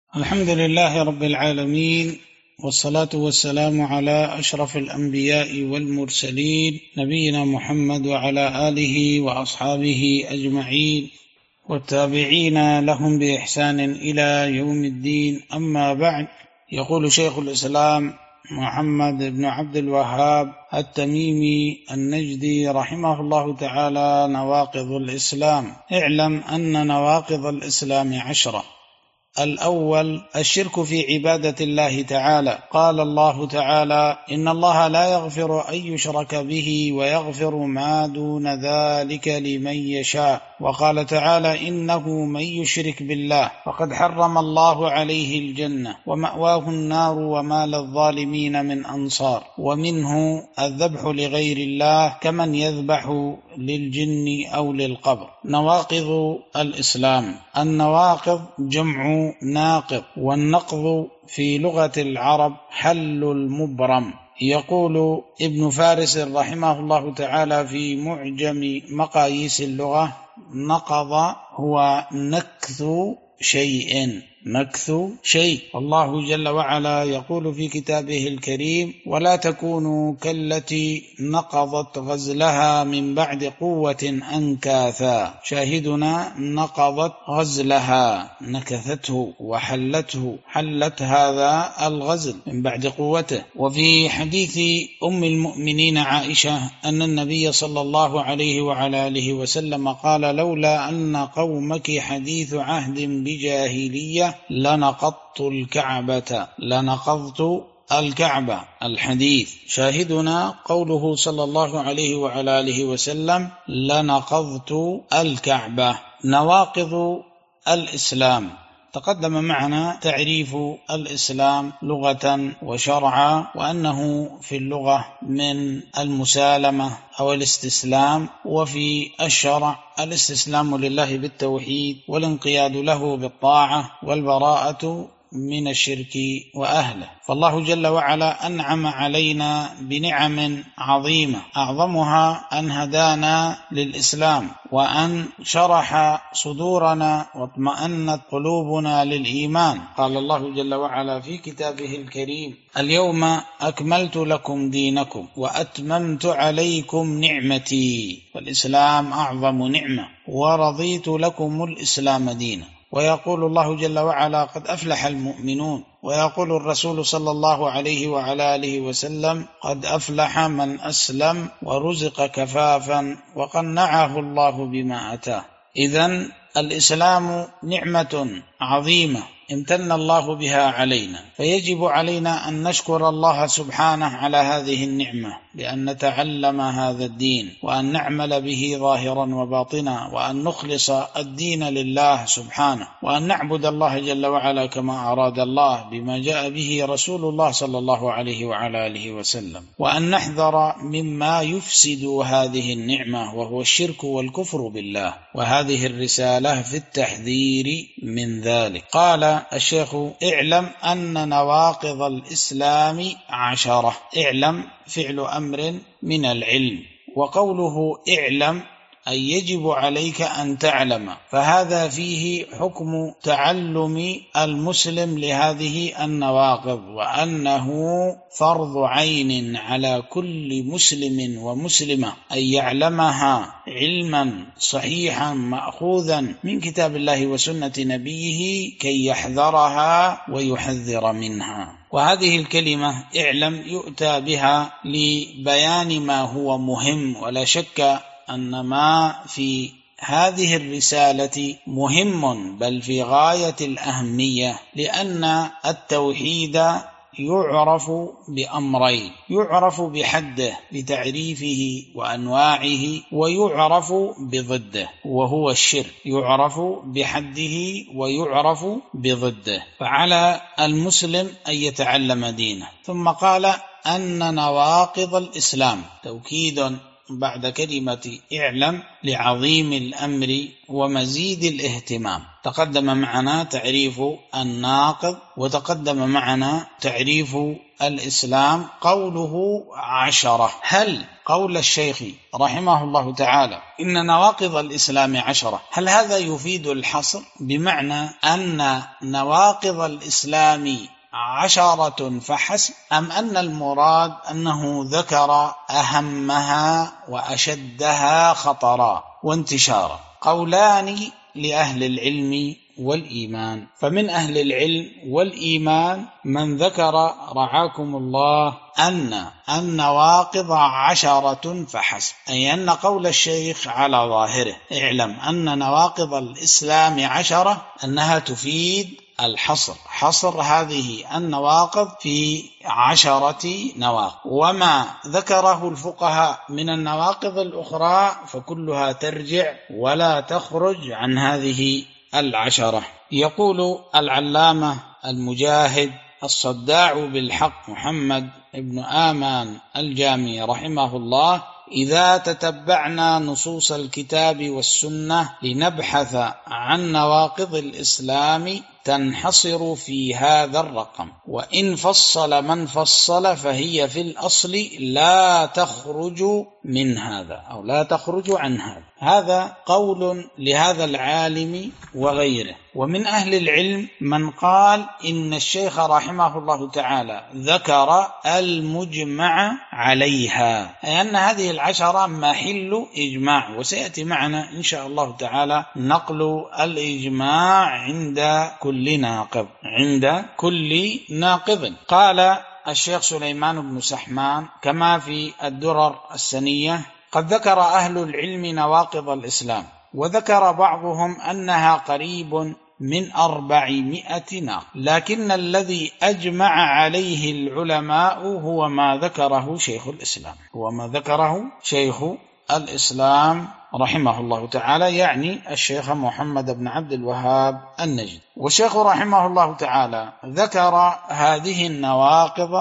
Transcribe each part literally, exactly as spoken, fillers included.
الحمد لله رب العالمين، والصلاة والسلام على أشرف الأنبياء والمرسلين نبينا محمد وعلى آله وأصحابه أجمعين والتابعين لهم بإحسان إلى يوم الدين. أما بعد، يقول شيخ الإسلام محمد بن عبد الوهاب التميمي النجدي رحمه الله تعالى: نواقض الإسلام. اعلم أن نواقض الإسلام عشرة. الأول: الشرك في عبادة الله تعالى. قال الله تعالى: إن الله لا يغفر أن يشرك به ويغفر ما دون ذلك لمن يشاء. وقال تعالى: إنه من يشرك بالله فقد حرم الله عليه الجنة ومأواه النار وما للظالمين من أنصار. ومنه الذبح لغير الله كمن يذبح للجن أو للقبر. نواقض الإسلام. النواقض جمع ناقض، والنقض في لغة العرب حل المبرم. يقول ابن فارس رحمه الله تعالى في معجم مقاييس اللغة: نقض هو نكث شيء، نكث شيء. الله جل وعلا يقول في كتابه الكريم: ولا تكونوا كالتي نقضت غزلها من بعد قوة أنكاثا. شاهدنا: نقضت غزلها، نكثته وحلته، حلت هذا الغزل من بعد قوته. وفي حديث أم المؤمنين عائشة أن النبي صلى الله عليه وعلى آله وسلم قال: لولا أن قومك حديث عهد بجاهلية لنقضت الكعبة، لنقضت الكعبة. الحديث. شاهدنا قوله صلى الله عليه وعلى آله وسلم: لنقضت الكعبة. نواقض الإسلام. تقدم معنا تعريف الإسلام لغة وشرعا، وأنه في اللغة من المسالمة أو الاستسلام، وفي الشرع الاستسلام لله بالتوحيد والانقياد له بالطاعة والبراءة من الشرك وأهله. فالله جل وعلا أنعم علينا بنعم عظيمة، أعظمها أن هدانا للإسلام، وأن شرح صدورنا واطمأنت قلوبنا للإيمان. قال الله جل وعلا في كتابه الكريم: اليوم أكملت لكم دينكم وأتممت عليكم نعمتي. فالإسلام أعظم نعمة، ورضيت لكم الإسلام دينا. ويقول الله جل وعلا: قد أفلح المؤمنون. ويقول الرسول صلى الله عليه وعلى آله وسلم: قد أفلح من أسلم ورزق كفافا وقنعه الله بما أتاه. إذن الإسلام نعمة عظيمة امتن الله بها علينا، فيجب علينا أن نشكر الله سبحانه على هذه النعمة، بأن نتعلم هذا الدين، وأن نعمل به ظاهرا وباطنا، وأن نخلص الدين لله سبحانه، وأن نعبد الله جل وعلا كما أراد الله بما جاء به رسول الله صلى الله عليه وعلى آله وسلم، وأن نحذر مما يفسد هذه النعمة وهو الشرك والكفر بالله. وهذه الرسالة في التحذير من ذلك. قال الشيخ: اعلم أن نواقض الإسلام عشرة. اعلم فعل أمر من العلم، وقوله اعلم أي يجب عليك أن تعلم، فهذا فيه حكم تعلم المسلم لهذه النواقض، وأنه فرض عين على كل مسلم ومسلمة أن يعلمها علما صحيحا مأخوذا من كتاب الله وسنة نبيه كي يحذرها ويحذر منها. وهذه الكلمة اعلم يؤتى بها لبيان ما هو مهم، ولا شك أن ما في هذه الرسالة مهم، بل في غاية الأهمية، لأن التوحيد يعرف بأمرين: يعرف بحده بتعريفه وأنواعه، ويعرف بضده وهو الشرك. يعرف بحده ويعرف بضده. فعلى المسلم أن يتعلم دينه. ثم قال أن نواقض الإسلام، توكيد بعد كلمة اعلم لعظيم الأمر ومزيد الاهتمام. تقدم معنا تعريف الناقض، وتقدم معنا تعريف الإسلام قوله عشرة. هل قول الشيخ رحمه الله تعالى إن نواقض الإسلام عشرة، هل هذا يفيد الحصر بمعنى أن نواقض الإسلام عشرة فحسب، أم أن المراد أنه ذكر أهمها وأشدها خطرا وانتشارا؟ قولان لأهل العلم والإيمان. فمن أهل العلم والإيمان من ذكر رعاكم الله أن النواقض عشرة فحسب، أي أن قول الشيخ على ظاهره اعلم أن نواقض الإسلام عشرة، أنها تفيد الحصر، حصر هذه النواقض في عشرة نواقض، وما ذكره الفقهاء من النواقض الأخرى فكلها ترجع ولا تخرج عن هذه العشرة. يقول العلامة المجاهد الصداع بالحق محمد بن آمان الجامي رحمه الله: إذا تتبعنا نصوص الكتاب والسنة لنبحث عن نواقض الإسلام تنحصر في هذا الرقم، وإن فصل من فصل فهي في الأصل لا تخرج من هذا أو لا تخرج عن هذا. هذا قول لهذا العالم وغيره. ومن أهل العلم من قال إن الشيخ رحمه الله تعالى ذكر المجمع عليها، أي أن هذه العشرة محل إجماع، وسيأتي معنا إن شاء الله تعالى نقل الإجماع عند كل ناقض عند كل ناقض. قال الشيخ سليمان بن سحمان كما في الدرر السنية: قد ذكر أهل العلم نواقض الإسلام، وذكر بعضهم أنها قريب من أربعمائة ناقض، لكن الذي أجمع عليه العلماء هو ما ذكره شيخ الإسلام هو ما ذكره شيخ الإسلام رحمه الله تعالى، يعني الشيخ محمد بن عبد الوهاب النجدي. والشيخ رحمه الله تعالى ذكر هذه النواقض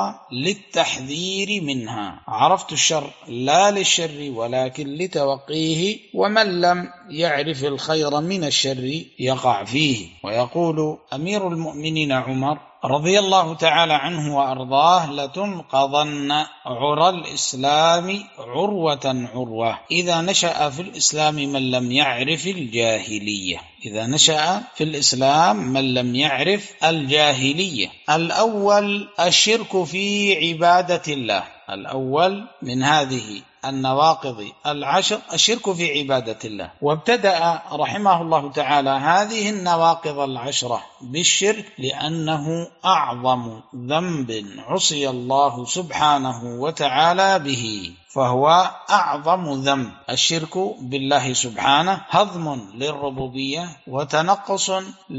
للتحذير منها. عرفت الشر لا للشر ولكن لتوقيه، ومن لم يعرف الخير من الشر يقع فيه. ويقول أمير المؤمنين عمر رضي الله تعالى عنه وأرضاه: لتنقضن عرى الإسلام عروة عروة إذا نشأ في الإسلام من لم يعرف الجاهلية إذا نشأ في الإسلام من لم يعرف الجاهلية. الأول الشرك في عبادة الله، الأول من هذه النواقض العشر الشرك في عبادة الله. وابتدأ رحمه الله تعالى هذه النواقض العشرة بالشرك لأنه أعظم ذنب عصي الله سبحانه وتعالى به، فهو أعظم ذنب. الشرك بالله سبحانه هضم للربوبية وتنقص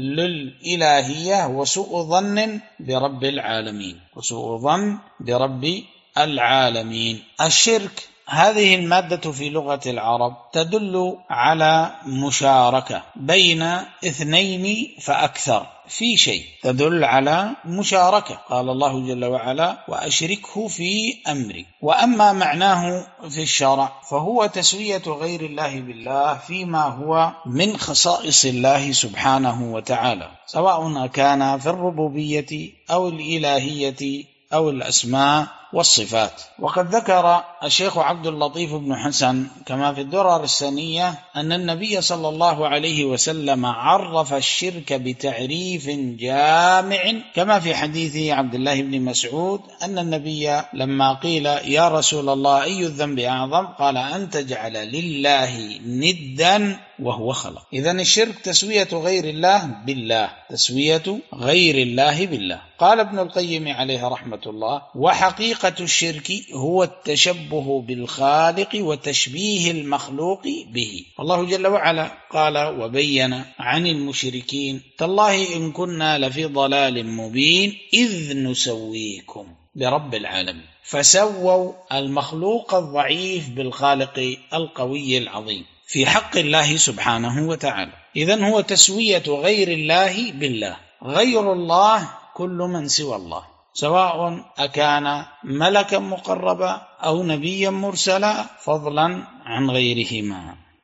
للإلهية وسوء ظن برب العالمين وسوء ظن برب العالمين. الشرك هذه المادة في لغة العرب تدل على مشاركة بين اثنين فأكثر في شيء، تدل على مشاركة. قال الله جل وعلا: وأشركه في أمري. وأما معناه في الشرع فهو تسوية غير الله بالله فيما هو من خصائص الله سبحانه وتعالى، سواء كان في الربوبية أو الإلهية أو الأسماء والصفات. وقد ذكر الشيخ عبد اللطيف بن حسن كما في الدرر السنية أن النبي صلى الله عليه وسلم عرف الشرك بتعريف جامع، كما في حديث عبد الله بن مسعود أن النبي لما قيل: يا رسول الله أي الذنب أعظم؟ قال: أن تجعل لله ندا وهو خلق. إذن الشرك تسوية غير الله بالله تسوية غير الله بالله. قال ابن القيم عليه رحمة الله: وحقيقة الشرك هو التشبه بالخالق وتشبيه المخلوق به. الله جل وعلا قال وبين عن المشركين: تالله إن كنا لفي ضلال مبين إذ نسويكم برب العالمين. فسووا المخلوق الضعيف بالخالق القوي العظيم في حق الله سبحانه وتعالى. إذن هو تسوية غير الله بالله. غير الله كل من سوى الله، سواء أكان ملكا مقربا أو نبيا مرسلا، فضلا عن غيرهما.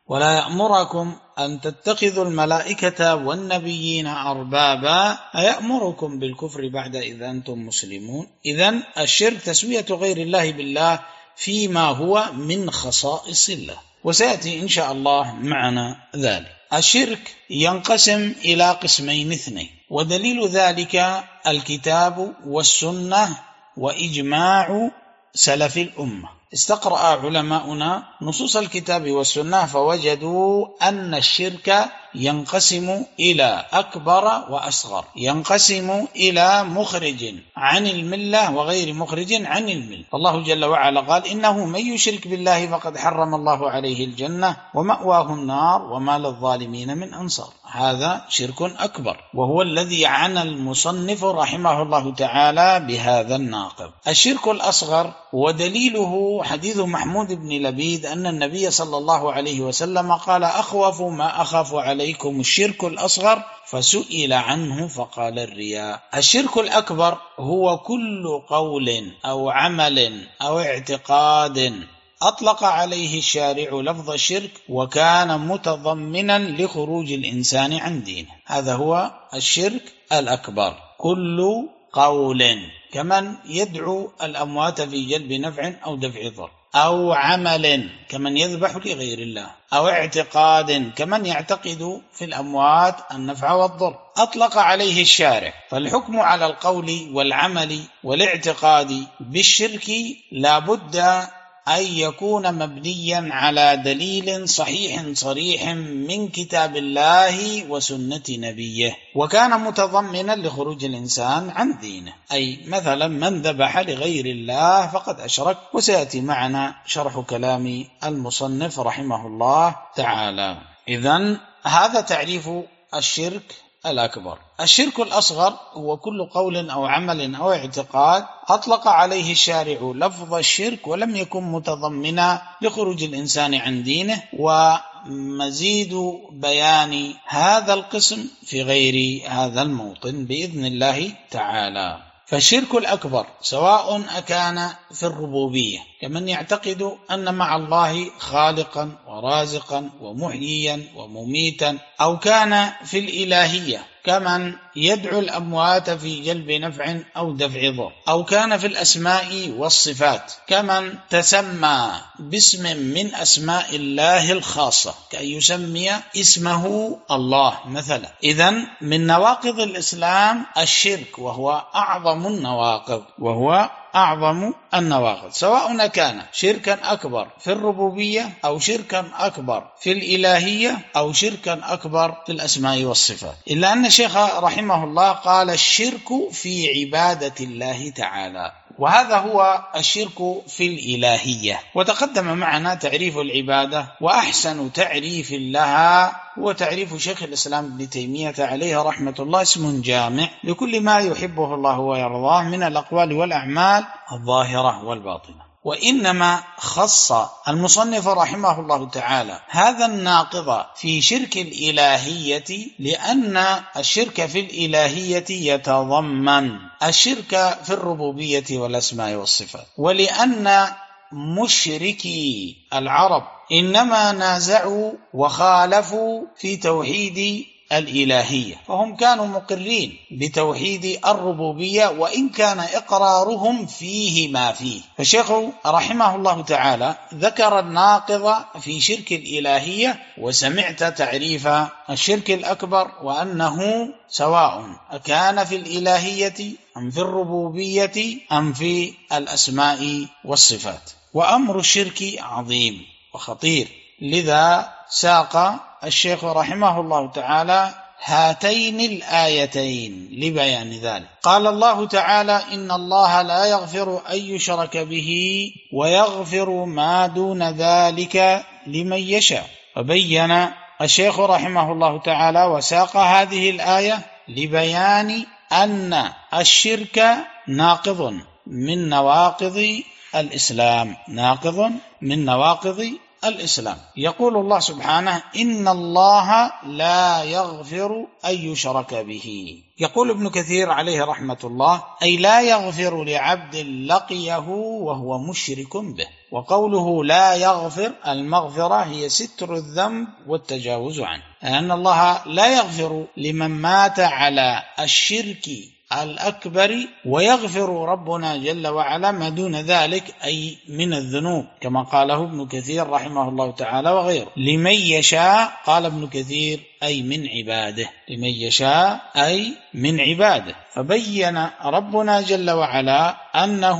ولا يأمركم أن تتخذوا الملائكة والنبيين أربابا أيأمركم بالكفر بعد إذا أنتم مسلمون. إذن الشرك تسوية غير الله بالله فيما هو من خصائص الله، وسيأتي إن شاء الله معنا ذلك. الشرك ينقسم إلى قسمين اثنين، ودليل ذلك الكتاب والسنة وإجماع سلف الأمة. استقرأ علماؤنا نصوص الكتاب والسنة فوجدوا أن الشرك ينقسم إلى أكبر وأصغر، ينقسم إلى مخرج عن الملة وغير مخرج عن الملة. الله جل وعلا قال: إنه من يشرك بالله فقد حرم الله عليه الجنة ومأواه النار وما للظالمين من أنصار. هذا شرك أكبر، وهو الذي عنى المصنف رحمه الله تعالى بهذا الناقض. الشرك الأصغر ودليله حديث محمود بن لبيد أن النبي صلى الله عليه وسلم قال: أخوف ما أخاف عليكم الشرك الأصغر، فسئل عنه فقال: الرياء. الشرك الأكبر هو كل قول أو عمل أو اعتقاد أطلق عليه الشارع لفظ الشرك وكان متضمنا لخروج الإنسان عن دينه، هذا هو الشرك الأكبر. كل قول كمن يدعو الأموات في جلب نفع أو دفع ضر، أو عمل كمن يذبح لغير الله، أو اعتقاد كمن يعتقد في الأموات النفع والضر أطلق عليه الشارع. فالحكم على القول والعمل والاعتقاد بالشرك لا بد أن يكون مبنيا على دليل صحيح صريح من كتاب الله وسنة نبيه، وكان متضمنا لخروج الإنسان عن دينه. أي مثلا من ذبح لغير الله فقد أشرك، وسيأتي معنا شرح كلام المصنف رحمه الله تعالى. إذن هذا تعريف الشرك الأكبر. الشرك الأصغر هو كل قول أو عمل أو اعتقاد أطلق عليه الشارع لفظ الشرك ولم يكن متضمنا لخروج الإنسان عن دينه، ومزيد بيان هذا القسم في غير هذا الموطن بإذن الله تعالى. فالشرك الأكبر سواء أكان في الربوبية كمن يعتقد أن مع الله خالقا ورازقا ومحييا ومميتا، أو كان في الإلهية كمن يدعو الأموات في جلب نفع أو دفع ضر، أو كان في الأسماء والصفات كمن تسمى باسم من أسماء الله الخاصة كأن يسمي اسمه الله مثلا. إذن من نواقض الإسلام الشرك، وهو أعظم النواقض وهو أعظم النواقض، سواء كان شركا أكبر في الربوبية أو شركا أكبر في الإلهية أو شركا أكبر في الأسماء والصفات. إلا أن الشيخ رحمه الله قال: الشرك في عبادة الله تعالى، وهذا هو الشرك في الإلهية. وتقدم معنا تعريف العبادة، وأحسن تعريف لها هو تعريف شيخ الإسلام ابن تيمية عليه رحمة الله، اسم جامع لكل ما يحبه الله ويرضاه من الأقوال والأعمال الظاهرة والباطنة. وإنما خص المصنف رحمه الله تعالى هذا الناقض في شرك الإلهية لأن الشرك في الإلهية يتضمن الشرك في الربوبية والأسماء والصفات، ولأن مشركي العرب إنما نازعوا وخالفوا في توحيد الإلهية، فهم كانوا مقرين بتوحيد الربوبية وإن كان إقرارهم فيه ما فيه. فالشيخ رحمه الله تعالى ذكر الناقض في شرك الإلهية، وسمعت تعريف الشرك الأكبر وأنه سواء كان في الإلهية أم في الربوبية أم في الأسماء والصفات. وأمر الشرك عظيم وخطير، لذا ساق الشيخ رحمه الله تعالى هاتين الآيتين لبيان ذلك. قال الله تعالى: إن الله لا يغفر أن يشرك به ويغفر ما دون ذلك لمن يشاء. وبين الشيخ رحمه الله تعالى وساق هذه الآية لبيان أن الشرك ناقض من نواقض الإسلام، ناقض من نواقض الإسلام. يقول الله سبحانه: إن الله لا يغفر أن يشرك به. يقول ابن كثير عليه رحمة الله: أي لا يغفر لعبد لقيه وهو مشرك به. وقوله لا يغفر، المغفرة هي ستر الذنب والتجاوز عنه، أن الله لا يغفر لمن مات على الشرك الأكبر، ويغفر ربنا جل وعلا ما دون ذلك أي من الذنوب، كما قاله ابن كثير رحمه الله تعالى وغيره. لمن يشاء، قال ابن كثير أي من عباده، لمن يشاء أي من عباده. فبين ربنا جل وعلا أنه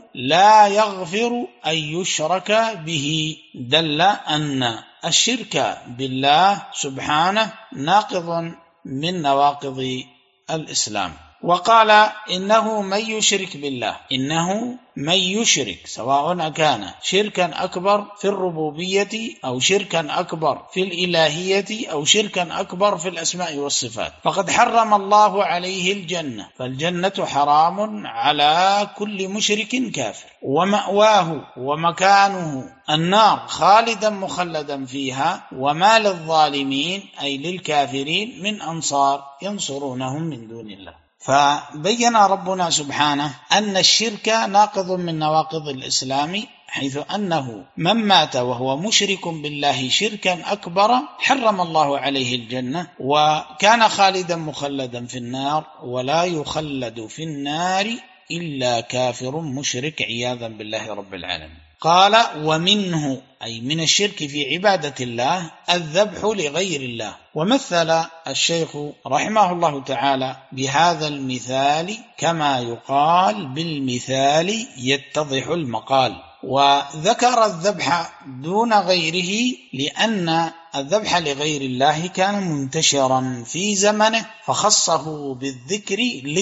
لا يغفر أن يشرك به، دل أن الشرك بالله سبحانه ناقض من نواقض الإسلام. وقال: إنه من يشرك بالله، إنه من يشرك، سواء كان شركا أكبر في الربوبية أو شركا أكبر في الإلهية أو شركا أكبر في الأسماء والصفات، فقد حرم الله عليه الجنة، فالجنة حرام على كل مشرك كافر، ومأواه ومكانه النار خالدا مخلدا فيها، وما للظالمين أي للكافرين من أنصار ينصرونهم من دون الله. فبين ربنا سبحانه أن الشرك ناقض من نواقض الإسلام، حيث أنه من مات وهو مشرك بالله شركا أكبر حرم الله عليه الجنة، وكان خالدا مخلدا في النار، ولا يخلد في النار إلا كافر مشرك عياذا بالله رب العالمين. قال: ومنه أي من الشرك في عبادة الله الذبح لغير الله. ومثل الشيخ رحمه الله تعالى بهذا المثال كما يقال: بالمثال يتضح المقال. وذكر الذبح دون غيره لأن الذبح لغير الله كان منتشرا في زمنه، فخصه بالذكر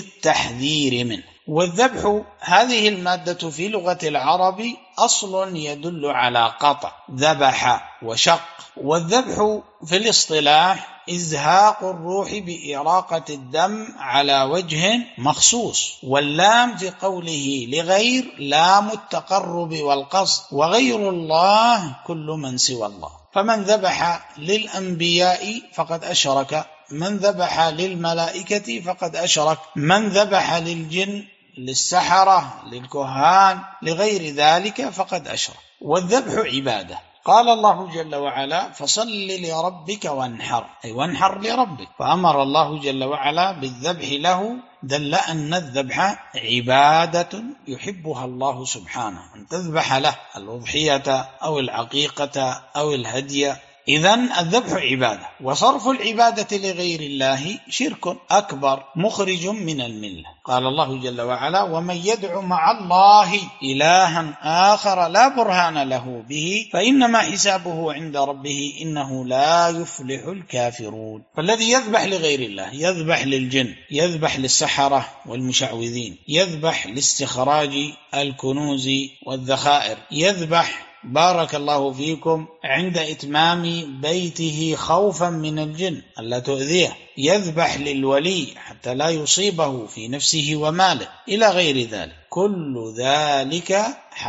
للتحذير منه. والذبح هذه المادة في لغة العرب أصل يدل على قطع، ذبح وشق. والذبح في الاصطلاح إزهاق الروح بإراقة الدم على وجه مخصوص. واللام في قوله لغير لام التقرب والقصد، وغير الله كل من سوى الله. فمن ذبح للأنبياء فقد أشرك، من ذبح للملائكة فقد أشرك، من ذبح للجن، للسحرة، للكهان، لغير ذلك فقد أشرك. والذبح عبادة. قال الله جل وعلا: فصل لربك وانحر، أي وانحر لربك. فأمر الله جل وعلا بالذبح له، دل أن الذبح عبادة يحبها الله سبحانه، أن تذبح له الأضحية أو العقيقة أو الهدي. إذن الذبح عبادة، وصرف العبادة لغير الله شرك أكبر مخرج من الملة. قال الله جل وعلا: ومن يدع مع الله إلها آخر لا برهان له به فإنما حسابه عند ربه إنه لا يفلح الكافرون. فالذي يذبح لغير الله يذبح للجن، يذبح للسحرة والمشعوذين، يذبح لاستخراج الكنوز والذخائر، يذبح بارك الله فيكم عند إتمام بيته خوفا من الجن ألا تؤذيه، يذبح للولي حتى لا يصيبه في نفسه وماله، إلى غير ذلك. كل ذلك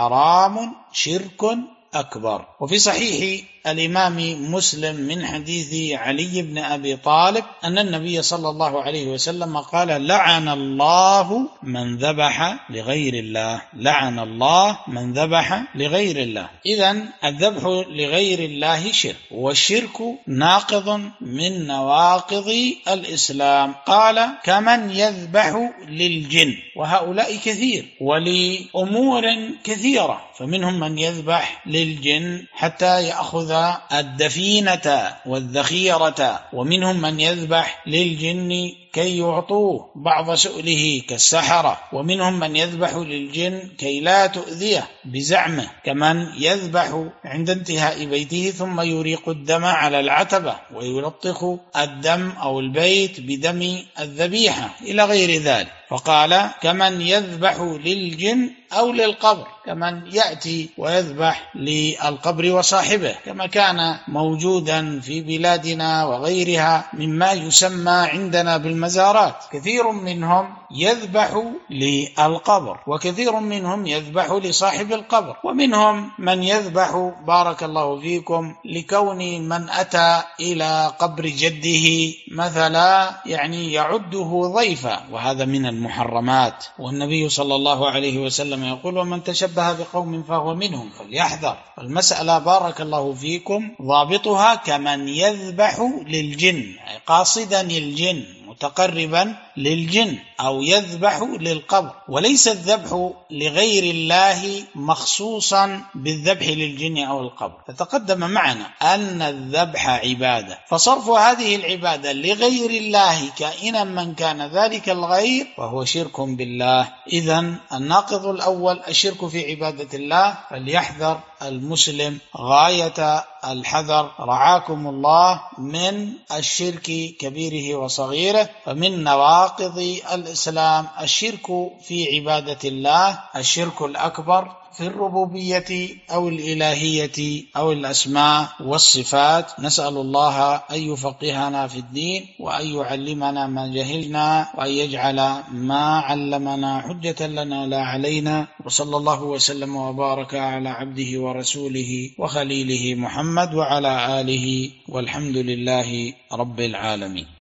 حرام شرك أكبر. وفي صحيح الإمام مسلم من حديث علي بن أبي طالب أن النبي صلى الله عليه وسلم قال: لعن الله من ذبح لغير الله، لعن الله من ذبح لغير الله. إذن الذبح لغير الله شرك، والشرك ناقض من نواقض الإسلام. قال: كمن يذبح للجن، وهؤلاء كثير ولأمور كثيرة، فمنهم من يذبح للجن حتى يأخذ الدفينة والذخيرة، ومنهم من يذبح للجن كي يعطوه بعض سؤله كالسحرة، ومنهم من يذبح للجن كي لا تؤذيه بزعمه، كمن يذبح عند انتهاء بيته ثم يريق الدم على العتبة ويلطخ الدم أو البيت بدم الذبيحة إلى غير ذلك. فقال: كمن يذبح للجن أو للقبر، كمن يأتي ويذبح للقبر وصاحبه، كما كان موجودا في بلادنا وغيرها مما يسمى عندنا بالمزارات. كثير منهم يذبح للقبر، وكثير منهم يذبح لصاحب القبر، ومنهم من يذبح بارك الله فيكم لكون من أتى إلى قبر جده مثلا يعني يعده ضيفا، وهذا من المحرمات. والنبي صلى الله عليه وسلم يقول: ومن تشبه بقوم فهو منهم فليحذر. المسألة بارك الله فيكم ضابطها كمن يذبح للجن، قاصدا الجن، متقربا للجن، أو يذبح للقبر، وليس الذبح لغير الله مخصوصا بالذبح للجن أو القبر. فتقدم معنا أن الذبح عبادة، فصرف هذه العبادة لغير الله كائنا من كان ذلك الغير وهو شرك بالله. إذن الناقض الأول الشرك في عبادة الله، فليحذر المسلم غاية الحذر رعاكم الله من الشرك كبيره وصغيره. فمن نواقض الإسلام الشرك في عبادة الله، الشرك الأكبر في الربوبية أو الإلهية أو الأسماء والصفات. نسأل الله أن يفقهنا في الدين، وأن يعلمنا ما جهلنا، وأن يجعل ما علمنا حجة لنا لا علينا. وصلى الله وسلم وبارك على عبده ورسوله وخليله محمد وعلى آله، والحمد لله رب العالمين.